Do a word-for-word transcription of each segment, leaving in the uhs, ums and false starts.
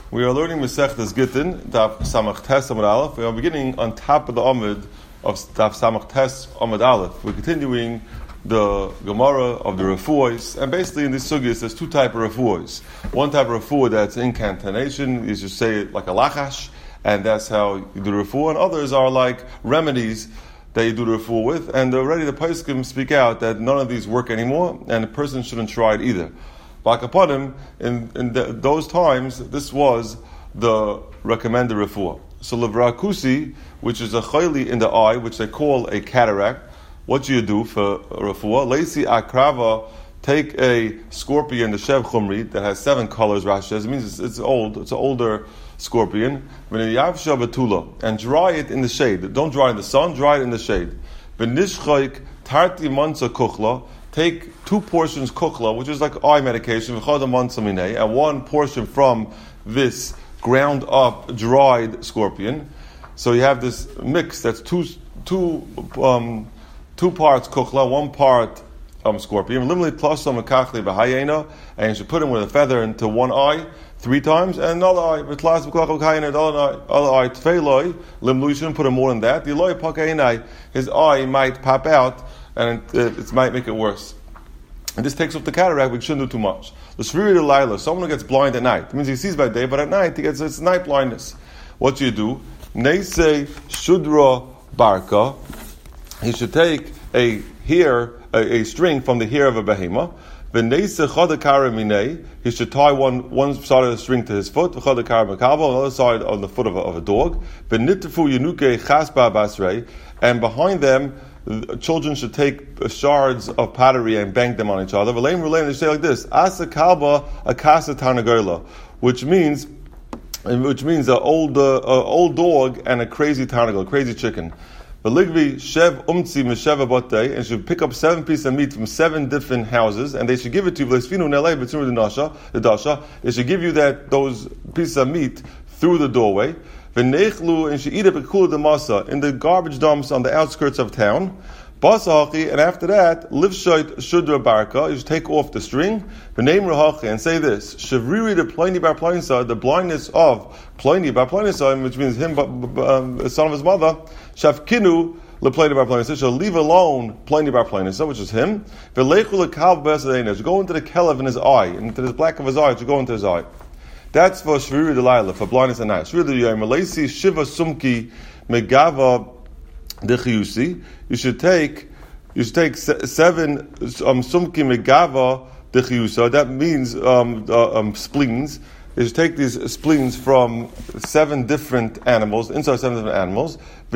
We are learning Masechtas Gittin, Daf Samach Tes Amud Aleph. We are beginning on top of the Amud of Daf Samach Tes Amud Aleph. We're continuing the Gemara of the Refuos, and basically in this sugya there's two types of Refuos. One type of Refuah that's incantation, you should say it like a lachash, and that's how you do the Refuah, and others are like remedies that you do the Refuah with, and already the Poskim speak out that none of these work anymore, and a person shouldn't try it either. Bakaponim, in, in the, those times, this was the recommended refuah. So levrakusi, which is a chayli in the eye, which they call a cataract, what do you do for refuah? Leisi akrava, take a scorpion, the shev chumri, that has seven colors, Rashi says. It means it's, it's old, it's an older scorpion. V'neyavsha betula, and dry it in the shade. Don't dry it in the sun, dry it in the shade. V'nishchayk tarti mansa kuchla, take two portions kuchla, which is like eye medication, and one portion from this ground up dried scorpion. So you have this mix that's two two um, two parts kuchla, one part um, scorpion. And you should put them with a feather into one eye three times, and another eye, another eye, limlu, you shouldn't put him more than that. His eye might pop out, and it, it might make it worse. And this takes off the cataract, we shouldn't do too much. The Shviri de Laila, someone who gets blind at night. It means he sees by day, but at night he gets it's night blindness. What do you do? Neise Shudra Barka. He should take a hair, a, a string from the hair of a behemah. V'neise Chodakara Minei. He should tie one one side of the string to his foot. Chodakara Makabo, another side on the foot of a, of a dog. V'nitfu Yenuke Chasba Basrei. And behind them, children should take shards of pottery and bank them on each other. They say like this: Asa kalba akasa tarnagola, which means, which means an old, uh, uh, old dog and a crazy tarnagol, crazy chicken. Veligvi shev umtzi mesheva bote, and should pick up seven pieces of meat from seven different houses, and they should give it to you. They should give you that those pieces of meat through the doorway. V'nechlu, and she eat it bekula de masa, in the garbage dumps on the outskirts of town. Basachi, and after that, livshoit shudra barka, you should take off the string. V'neim rahachi, and say this: Shavriri de Pliny bar Pliny, the blindness of Pliny bar Pliny, which means him, um, the son of his mother. Shavkinu le Pliny bar Pliny, shall leave alone Pliny bar Pliny, which is him. V'leichu lekal besadena, should go into the kelev in his eye, into the black of his eye, should go into his eye. That's for Shviri de Laila, for blindness at night. Shviri de Yom, Malesi Shiva Sumki Megava Dechiyusi. You should take, you should take seven um, Sumki Megava Dechiyusa. That means um, uh, um, spleens. You should take these spleens from seven different animals, inside seven different animals.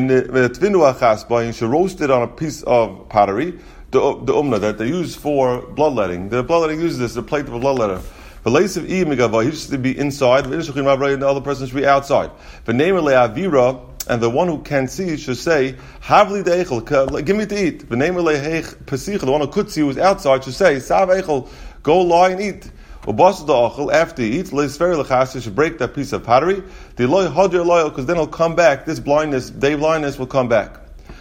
You should roast it on a piece of pottery, the, the umna, that they use for bloodletting. The bloodletting uses this, a plate of a bloodletter. He used to be inside, and the other person should be outside. And the one who can see should say, Havli deichel, give me to eat. The one who could see who is outside should say, Sav eichel, go lie and eat. After he eats, he should break that piece of pottery, because then he'll come back, this blindness, day blindness will come back.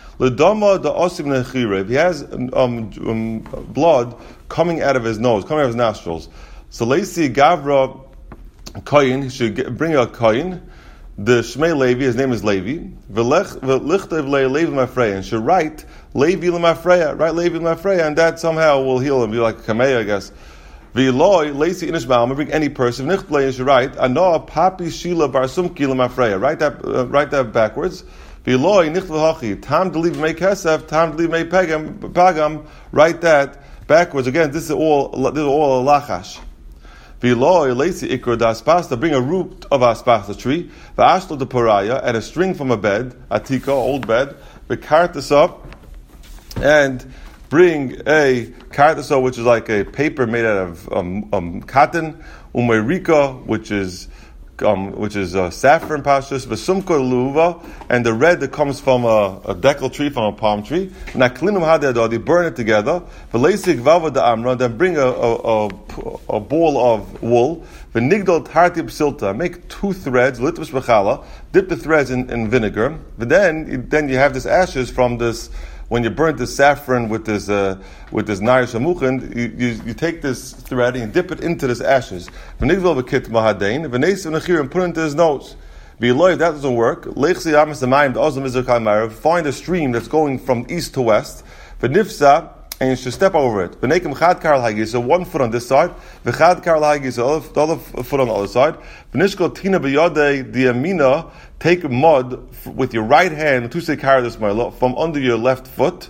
If he has um, um, blood coming out of his nose, coming out of his nostrils, so Leisi Gavra Koyin, he should get, bring a Koyin, the Shmei Levi, his name is Levi, V'lichtev le Levi Mafreya, and should write Levi L'Mafreya, write Levi L'Mafreya, and that somehow will heal him, be like a Kamei, I guess. V'loi, Leisi Inish Ba'al, bring any person, Nichtblei, and should write, Anoa Papi Shila Bar Sumki L'Mafreya, write that, uh, write that backwards. V'loi, Nichtblei Hachi, Tam Deliv Mei Kesef, Tam Deliv Mei Pagam, write that backwards. Again, this is all, this is all a lachash. V'loi leisi ikra daspasta, bring a root of aspasta tree, v'ashlo de paraya, and a string from a bed, atika, old bed, v'kart this up, and bring a kartaso, which is like a paper made out of um, um, cotton, umerika, which is um, which is uh, saffron pashtus, v'sumka luva, and the red that comes from a, a decal tree, from a palm tree. Naklinum hadadadi, burn it together. V'leisik vava da amra, then bring a, a, a, a ball of wool. V'nigdal tarti psilta, make two threads, litvis b'chala, dip the threads in, in vinegar. But then, then you have this ashes from this when you burnt the saffron with this uh, with this nair shamuchin, you, you you take this thread and you dip it into this ashes. V'nigdol b'kit mahadein, v'neis v'nechir, and put it into his nose. V'yiloi, if that doesn't work, leichsi amas the ozam izakal marav, find a stream that's going from east to west, v'nifsa, and you should step over it. V'nekim chad karal hagis, so one foot on this side, v'chad karal hagis, the other foot on the other side. V'nishkol tina b'yodei diamina, take mud with your right hand, to say kar this from under your left foot.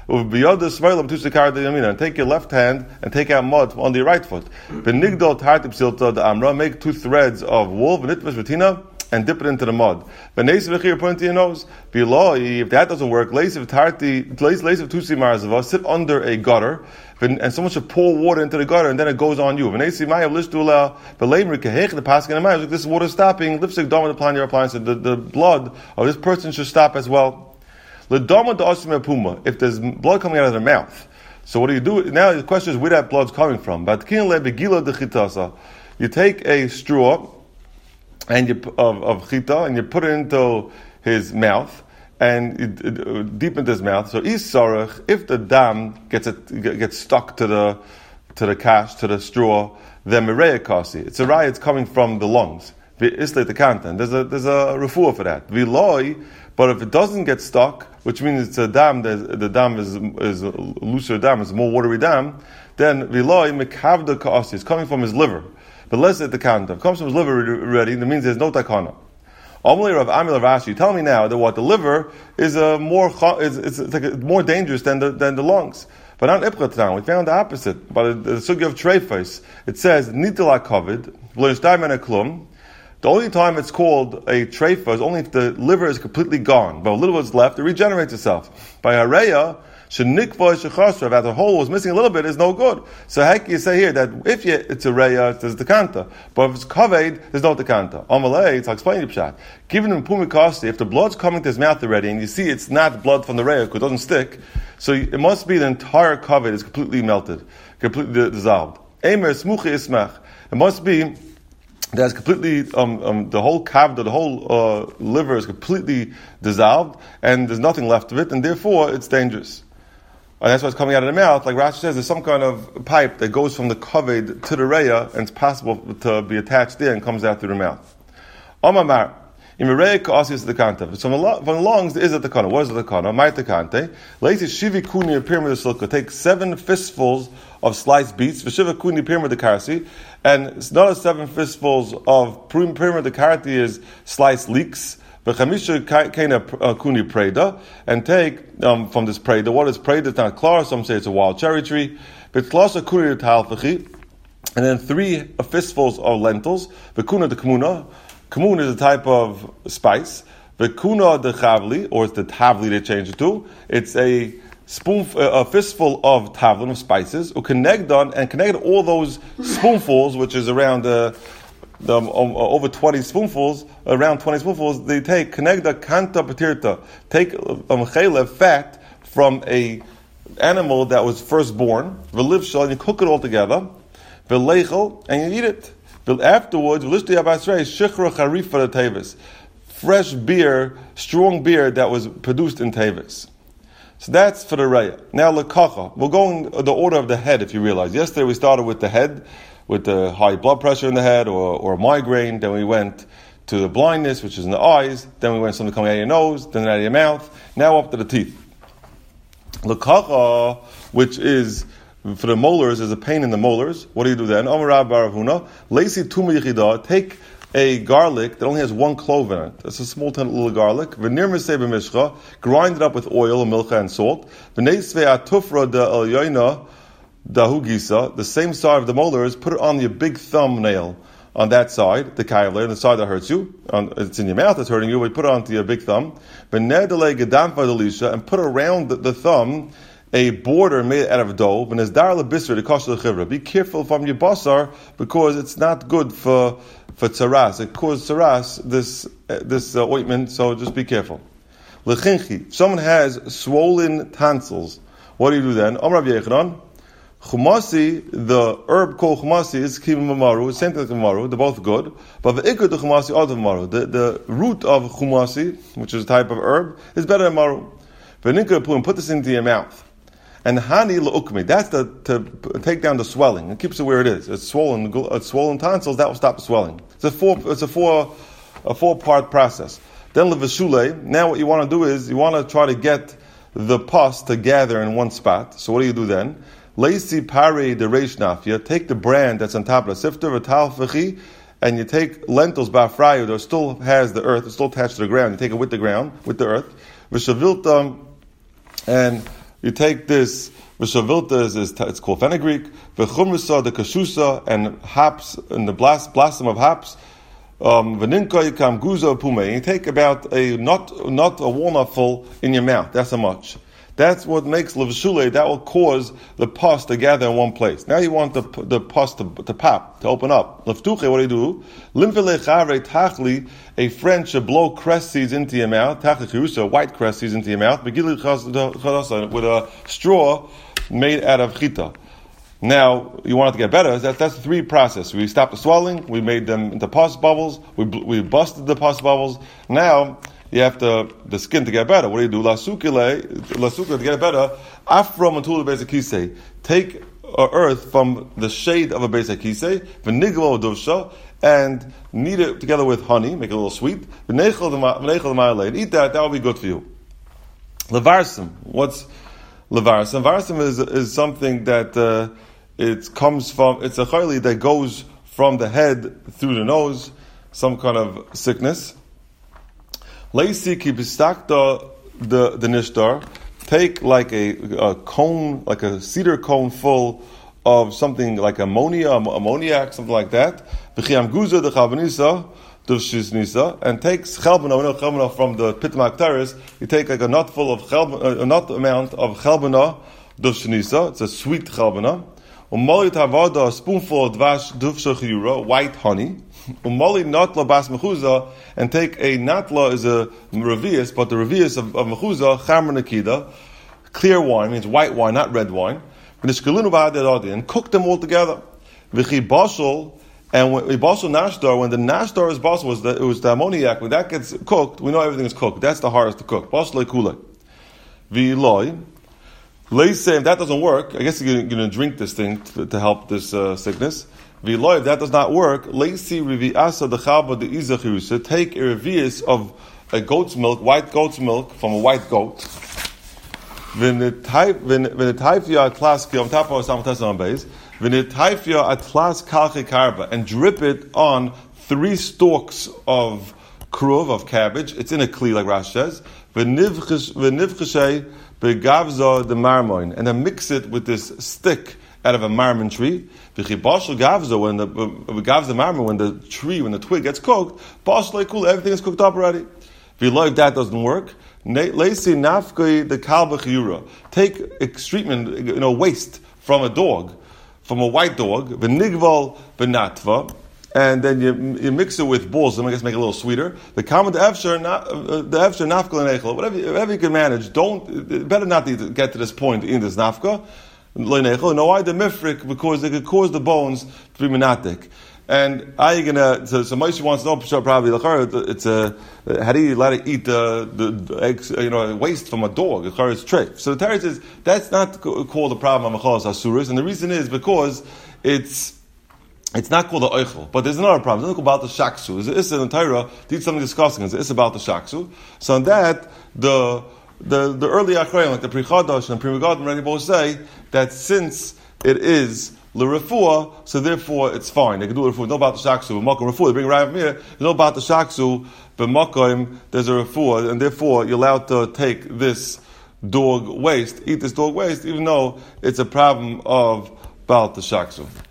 And take your left hand and take out mud from under your right foot. Make two threads of wool and dip it into the mud. Put into your nose. If that doesn't work, sit under a gutter, and someone should pour water into the gutter, and then it goes on you. This water is stopping. Lipstick dom with the appliance. The, the blood of this person should stop as well. If there's blood coming out of their mouth, so what do you do? Now the question is where that blood's coming from. You take a straw and you of, of chita and you put it into his mouth and you, uh, deep into his mouth. So isarach, if the dam gets it, gets stuck to the to the cash to the straw, then mireya kasi. It's a raya. It's coming from the lungs. There's a there's a refuah for that. Viloi, but if it doesn't get stuck, which means it's a dam, the dam is is a looser dam, it's a more watery dam, then viloi mekavda kasi. It's coming from his liver. But let's say the kanta. If it comes from his liver already, that means there's no takana. Amli Rav Amil Rashi, tell me now that what the liver is a more is it's, it's like a, more dangerous than the than the lungs. But on Ipchatan, we found the opposite. But the sugya of treifos, it says nitila kovid v'loishtaim klum. The only time it's called a treifa is only if the liver is completely gone. But a little bit's left, it regenerates itself. By hareya, shenikva shechasra, that the hole was missing a little bit, is no good. So how can you say here that if you, it's a reya, there's the kanta. But if it's kaved, there's no kanta. Amalei, it's like explaining the pshat. Given him pumikasti, if the blood's coming to his mouth already, and you see it's not blood from the reya, because it doesn't stick, so it must be the entire kaved is completely melted, completely dissolved. Emer smuchi ismach. It must be that's completely, um, um, the whole kavda, the whole uh, liver is completely dissolved, and there's nothing left of it, and therefore it's dangerous. And that's why it's coming out of the mouth. Like Rashi says, there's some kind of pipe that goes from the kaved to the reya, and it's possible to be attached there and comes out through the mouth. Amamar, in reya ka'asis the kanta. So from the lungs, there is a takana. What is the takana? My takante. Lazy shivi kuni pyramid of silka. Take seven fistfuls of sliced beets. V'shiva kuni pyramid of karsi. And another seven fistfuls of pyramid of karti is sliced leeks. V'chamisha kaina kuni preda. And take um, from this preda. What is preda? It's not klar. Some say it's a wild cherry tree. V'tlasa kuni talfachi. And then three fistfuls of lentils. V'kuna de kamuna. Kamun is a type of spice. V'kuna de chavli, or it's the tavli they change it to. It's a spoon, a fistful of tavlin of spices. Ukenegdon, and connect all those spoonfuls, which is around uh, the, um, over twenty spoonfuls, around twenty spoonfuls. They take kenegda kanta patirta. Take um, chaylev fat from a animal that was first born. V'livshal, and you cook it all together. V'leichel, and you eat it. Afterwards, fresh beer, strong beer that was produced in Tevis. So that's for the Raya. Now, Lekacha. We're going the order of the head, if you realize. Yesterday we started with the head, with the high blood pressure in the head, or, or migraine. Then we went to the blindness, which is in the eyes. Then we went something coming out of your nose, then out of your mouth. Now up to the teeth. Lekacha, which is for the molars, there's a pain in the molars. What do you do then? Amar Baravuna, Lacy Tuma Yichida, take a garlic that only has one clove in it. It's a small tiny little garlic. V'nir Mesei b'mishcha, grind it up with oil, milcha, and salt. V'neisvei atufra de el yoina dahugisa, the same side of the molars, put it on your big thumbnail. On that side, the kayavle, the side that hurts you, on, it's in your mouth that's hurting you, but you put it onto your big thumb. V'ner delei gedamfa delisha, and put around the, the thumb a border made out of dough. Be careful from your basar, because it's not good for for tzaras. It causes tzaras, this uh, this uh, ointment. So just be careful. Lechinchi. If someone has swollen tonsils, what do you do then? Amar Rav Yechanan, chumasi, the herb called chumasi is kimamaru. Same thing as kimamaru. They're both good. But the ikut of chumasi are the maru. The the root of chumasi, which is a type of herb, is better than maru. V'ninka put this into your mouth. And hani le'ukmi, that's the, to take down the swelling. It keeps it where it is. It's swollen, it's swollen tonsils, that will stop the swelling. It's a four, it's a four, a four-part process. Then leveshule, now what you want to do is, you want to try to get the pus to gather in one spot. So what do you do then? Leisi pare de reishnafia, take the bran that's on top of the sifter, v'tal fechi, and you take lentils ba'afrayu that still has the earth, it's still attached to the ground. You take it with the ground, with the earth. V'shavilta, and you take this, v'shavilta is, is it's called fenugreek, v'chumrisa, the kashusa, and hops, and the blast, blossom of hops, um, v'ninka yikam guza pume. And you take about a, not, not a walnut full in your mouth, that's how much. That's what makes leveshule, that will cause the pus to gather in one place. Now you want the the pus to, to pop, to open up. Leftuche, what do you do? Limfele chavre tachli, a friend should blow cress seeds into your mouth, tachli chirusa, white cress seeds into your mouth, with a straw made out of chita. Now, you want it to get better, that's, that's the three process. We stopped the swelling, we made them into pus bubbles, we we busted the pus bubbles. Now, you have to, the skin to get better. What do you do? Lasukile, lasukile to get better. Afrom until the basic kisei. Take uh, earth from the shade of a basic kisei. V'niglo dovsha, and knead it together with honey, make it a little sweet. V'nechel the and eat that. That will be good for you. Levarsim. What's levarsim? Levarsim is is something that uh, it comes from. It's a chayli that goes from the head through the nose. Some kind of sickness. Leisi ki bistakta the the nishtar, take like a, a cone, like a cedar cone full of something like ammonia, ammoniac, something like that. V'chiam guza de chalbanisa, duvshisnisa, and takes chalbana, we know chalbana from the pitmak teres. You take like a nut full of chalbana, a nut amount of chalbana, duvshisnisa. It's a sweet chalbana. Umali tavada, a spoonful of dvash duvshachiyura, white honey. Umali natla bas mechuza, and take a natla is a revius, but the revius of, of mechuza chamar nakida, clear wine means white wine, not red wine. And cook them all together. V'chi bashal, and when bashal nashtar, when the nashtar is bashal, was the, it was the ammoniac. When that gets cooked, we know everything is cooked. That's the hardest to cook. Bashal lekule. V'iloi. Let's say if that doesn't work, I guess you're going to drink this thing to, to help this uh, sickness. V'iloi, if that does not work, let's see reviasa the chaba the izachirusa. Take a revius of a goat's milk, white goat's milk from a white goat. V'netaifia atlas ki on top of some tesam base. V'netaifia atlas kalche karba, and drip it on three stalks of kruv of cabbage. It's in a kli like Rashi says. V'nivcheshe begavza the marmoin, and then mix it with this stick out of a marmon tree. V'chibashal gavza, when the gavza marmon, when the tree, when the twig gets cooked, bashal cool, everything is cooked up already. If that doesn't work, leisi nafkei the kalba chiyura. Take excrement, you know, waste from a dog, from a white dog, v'nigval v'natva, and then you, you mix it with balls, and I guess make it a little sweeter. The common the efsher, the efsher nafka l'nechel, whatever, whatever you can manage. Don't, better not to get to this point in this nafka. L'nechel, no, why the mifrik? Because they could cause the bones to be menatic. And are you gonna? So, so Moshe wants to know probably it's a how do you let it eat the the, the eggs, you know, waste from a dog? It's treif. So the Torah says that's not called a problem of Machalas Asuras, and the reason is because it's it's not called the oichel, but there's another problem. It's not about the shaksu. It's in the Torah to eat something disgusting. It's about the shaksu. So on that the the the early Achrayim, like the Pri Chadash and Pri Megadim, many both say that since it is l'refuah, so therefore it's fine. They can do l'refuah. No about the shaksu, but makom refuah. They bring Rav from here. No about the shaksu, but makom there's a refuah, and therefore you're allowed to take this dog waste, eat this dog waste, even though it's a problem of about the shaksu.